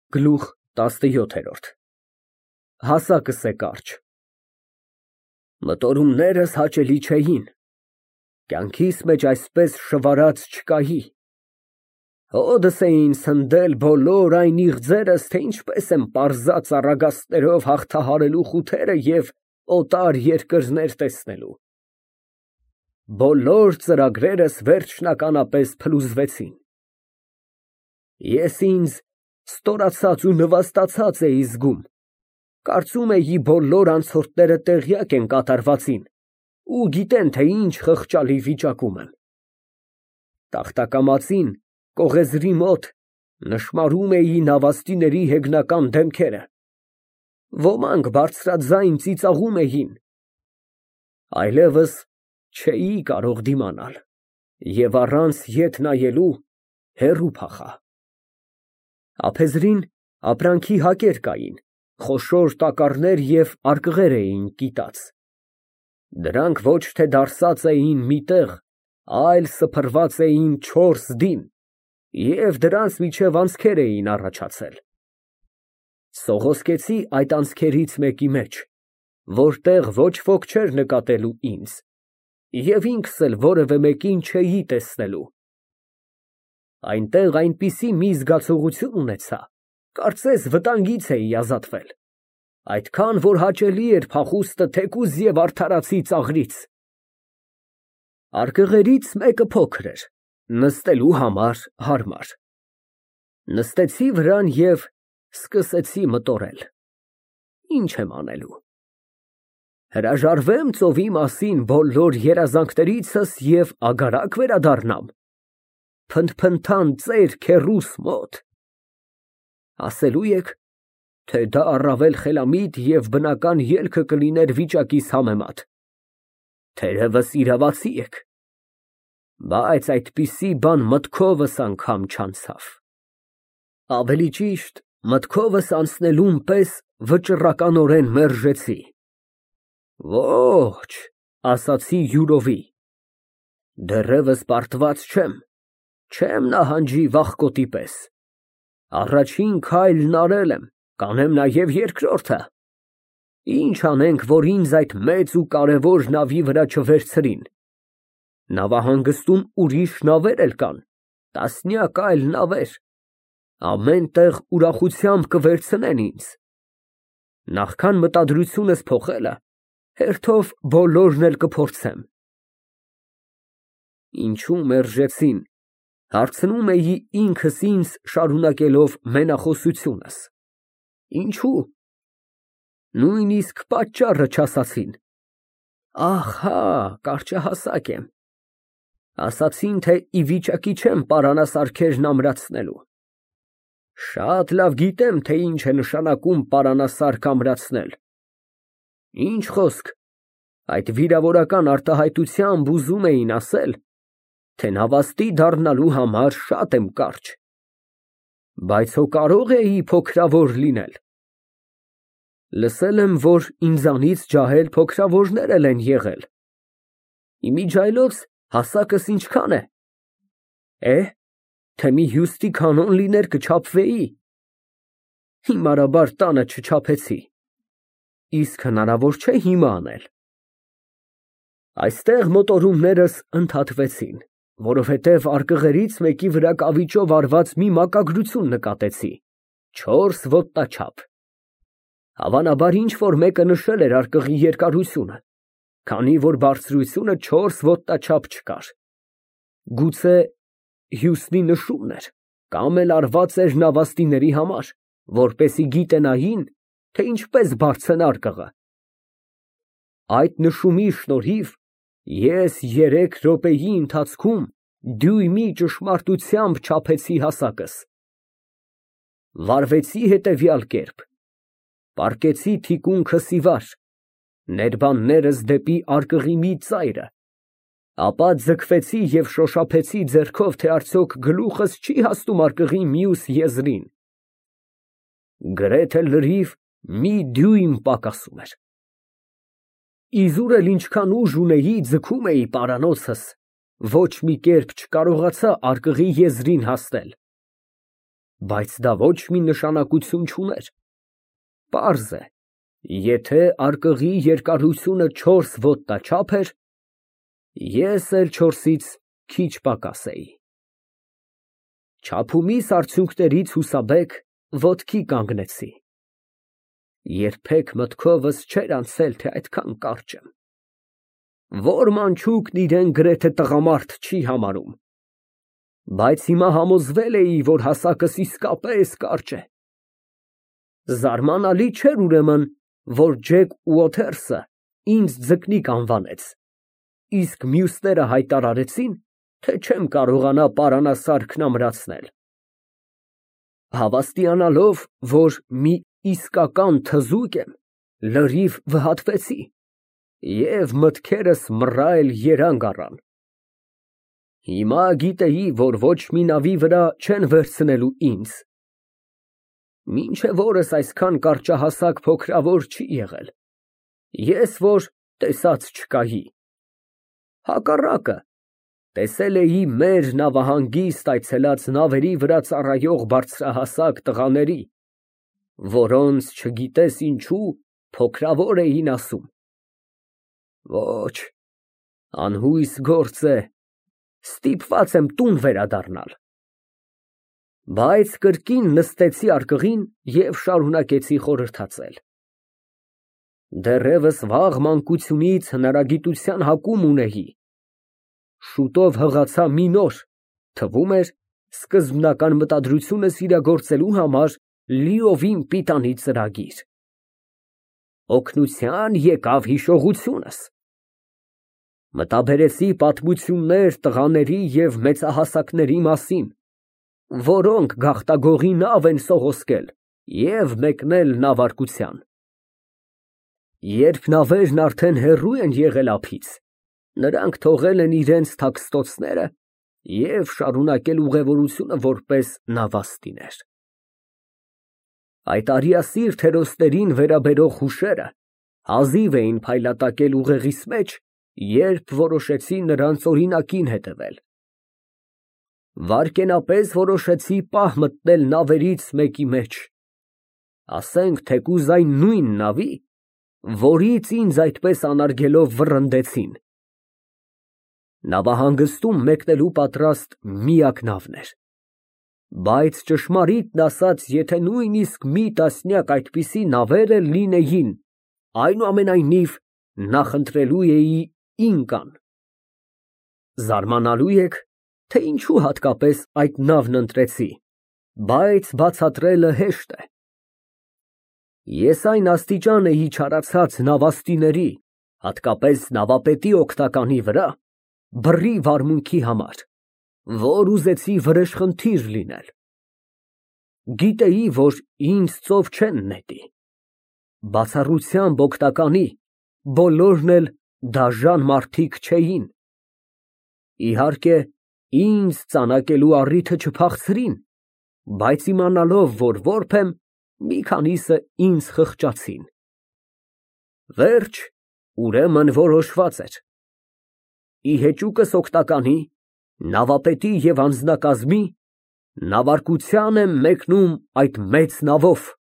Գլուխ 17 Հասակս է կարճ։ Մտորումներս հաճելի չէին, կյանքիս մեջ այսպես շվարած չկայի, հոդս էին սնդել բոլոր այն իղձերս, թե ինչպես եմ պարզած առագաստներով հաղթահարելու խութերը և օտար երկրներ տեսնելու։ Բոլոր ծրագրերս վերջնականապես փլուզվեցին։ Ես ինձ ստորացած ու նվաստացած էի զգում, կարծում էի բոլոր անցորդները տեղյակ են կատարվածին ու գիտեն, թե ինչ խղճալի վիճակում եմ։ Տախտակամածին, կողեզրի մոտ նշմարում էի նավաստիների հեգնական դեմքերը, ոմանք բարձրաձայն ծիծաղում էին, այլևս չէի կարող դիմանալ և առանց ետ նայելու հեռու փախա։ Ափեզրին ապրանքի հակեր կային, խոշոր տակառներ և արկղեր էին կիտած։ Դրանք ոչ թե դարսած էին մի տեղ, այլ սփռված էին 4 դին և դրանց միջև անցքեր էին առաջացել։ Սողոսկեցի այդ անցքերից մեկի մեջ, որտեղ ոչ ոք չէր նկատելու ինձ և ինքս էլ որևէ մեկին չէի տեսնելու։ Այնտեղ այնպիսի մի զգացողություն ունեցա, կարծես վտանգից էի ազատվել, այդքան, որ հաճելի էր փախուստը թեկուզ և արդարացի ծաղրից։ Արկղերից մեկը փոքր էր, նստելու համար հարմար։ Նստեցի վրան և սկսեցի մտորել. ինչ եմ անելու։ Հրաժարվե՞մ ծովի մասին բոլոր երազանքներիցս և ագարակ վերադառնամ, փնթփնթան ծեր քեռուս մոտ։ Ասելու եք, թե դա առավել խելամիտ և բնական ելքը կլիներ վիճակիս համեմատ։ Թերևս իրավացի եք, բայց այդպիսի բան մտքովս անգամ չանցավ։ Ավելի ճիշտ, մտքովս անցնելուն պես վճռականորեն մերժեցի։ Ոչ, ասացի յուրովի, դեռևս պարտված չեմ նահանջի վախկոտի պես, առաջին քայլն արել եմ, կանեմ նաև երկրորդը, ինչ անենք, որ ինձ այդ մեծ ու կարևոր նավի վրա չվերցրին, նավահանգստում ուրիշ նավեր էլ կան, տասնյակ այլ նավեր, ամեն տեղ ուրախությամբ կվերցնեն ինձ, նախքան մտադրությունս փոխելը, հերթով բոլորն էլ կփորձեմ։ Ինչու մերժեցին, հարցնում էի ինքս ինձ շարունակելով մենախոսությունս։ Ինչու։ Նույնիսկ պատճառը չասացին։ Ահա, կարճահասակ եմ։ Ասացին, թե ի վիճակի չեմ պարանասարքերն ամրացնելու։ Շատ լավ գիտեմ, թե ինչ է նշանակում պարանասարք ամրացնել։ Ինչ խոսք, այդ վիրավորական արտահայտությամբ ուզում էին ասել, թե նավաստի դառնալու համար շատ եմ կարճ։ Բայց հո կարող էի փոքրավոր լինել։ Լսել եմ, որ ինձանից ջահել փոքրավորներ էլ են եղել։ Իմիջիայլոց հասակս ինչքան է։ Թե մի հյուստի կանոն լիներ կչափվեի։ Հիմարաբար տանը չչափեցի։ Իսկ հնարավոր չէ հիմա անել։ Այստեղ մոտորումներս ընդհատվեցին, որովհետև արկղերից մեկի վրա կավիճով արված մի մակագրություն նկատեցի, 4 ոտնաչափ։ Հավանաբար ինչ֊որ մեկը նշել էր արկղի երկարությունը, քանի որ բարձրությունը 4 ոտնաչափ չկար։ Գուցե հյուսնի նշումն էր, կամ էլ արված էր նավաստիների համար, որպեսզի գիտենային, թե ինչպես բարձր է արկղը։ Այդ նշումի շնորհիվ ես 3 րոպեի ընթացքում դյույմի ճշմարտությամբ չափեցի հասակս։ Վարվեցի հետևյալ կերպ. պառկեցի թիկունքս ի վար, ներբաններս դեպի արկղի մի ծայրը, ապա ձգվեցի և շոշափեցի ձեռքով, թե արդյոք գլուխս չի հասնում արկղի մյուս եզրին։ Գրեթե լրիվ մի դյույմ պակասում էր։ Իզուր էլ ինչքան ուժ ունեի, ձգում էի պարանոցս, ոչ մի կերպ չկարողացա արկղի եզրին հասնել։ բայց դա ոչ մի նշանակություն չուներ։ Պարզ է, եթե արկղի երկարությունը 4 ոտնաչափ էր, ես էլ 4-ից քիչ պակաս էի։ Չափումիս արդյունքներից հուսաբեկ ոտքի կանգնեցի։ Երբեք մտքովս չէր անցել, թե այդքան կարճ եմ։ Որ մանչուկն իրեն գրեթե տղամարդ չի համարում, բայց հիմա համոզվել էի, որ հասակս իսկապես կարճ է։ Զարմանալի չէր ուրեմն, որ Ջեք Ուոթերսը ինձ ձկնիկ անվանեց, իսկ մյուսները հայտարարեցին, թե չեմ կարողանա պարանասարքն ամրացնել։ Հավաստիանալով, որ մի իսկական թզուկ եմ, լրիվ վհատվեցի և մտքերս մռայլ երանգ առան։ Հիմա գիտեի, որ ոչ մի նավի վրա չեն վերցնելու ինձ։ Մինչև օրս այսքան կարճահասակ փոքրավոր չի եղել, ես որ տեսած չկայի։ Հակառակը, տեսել էի մեր նավահանգիստ այցելած նավերի վրա ծառայող բարձրահասակ տղաների, որոնց չգիտես ինչու փոքրավոր էին ասում։ Ոչ, անհույս գործ է, ստիպված եմ տուն վերադառնալ։ Բայց կրկին նստեցի արկղին և շարունակեցի խորհրդածել։ Դեռևս վաղ մանկությունից հնարագիտության հակում ունեի։ Շուտով հղացա մի նոր, թվում էր, սկզբնական մտադրությունս իրագործելու համար լիովին պիտանի ծրագիր։ Օգնության եկավ հիշողությունս։ Մտաբերեցի պատմություններ տղաների և մեծահասակների մասին, որոնք գաղտագողի նավ են սողոսկել և մեկնել նավարկության։ Երբ նավերն արդեն հեռու են եղել ափից, նրանք թողել են իրենց թաքստոցները և շարունակել ուղևորությունը որպես նավաստիներ։ Այդ արիասիրտ հերոսներին վերաբերող հուշերը հազիվ էին փայլատակել ուղեղիս մեջ, երբ որոշեցի նրանց օրինակին հետևել։ Վայրկենապես որոշեցի պահ մտնել նավերից մեկի մեջ, ասենք թեկուզ այն նույն նավի, որից ինձ այդպես անարգելով վռնդեցին։ Նավահանգստում մեկնելու պատրաստ միակ նավն էր, բայց ճշմարիտն ասած, եթե նույնիսկ մի տասնյակ այդպիսի նավեր էլ լինեին, այնուամենայնիվ նախընտրելու էի ինկան։ Զարմանալու եք, թե ինչու հատկապես այդ նավն ընտրեցի, բայց բացատրելը հեշտ է։ Ես այն աստիճան էի չարացած նավաստիների, հատկապես նավապետի օգնականի վրա, բռի վարմունքի համար, որ ուզեցի վրեժխնդիր լինել։ Գիտեի, որ ինձ ծով չեն նետի։ Բացառությամբ օգնականի, բոլորն էլ դաժան մարդիկ չէին։ Իհարկե, ինձ ծանակելու առիթը չփախցրին, բայց իմանալով, որ որբ եմ, մի քանիսը ինձ խղճացին։ Վերջ, ուրեմն որոշված էր։ Ի հեճուկս օգնականի, նավապետի և անձնակազմի, նավարկության եմ մեկնում այդ մեծ նավով,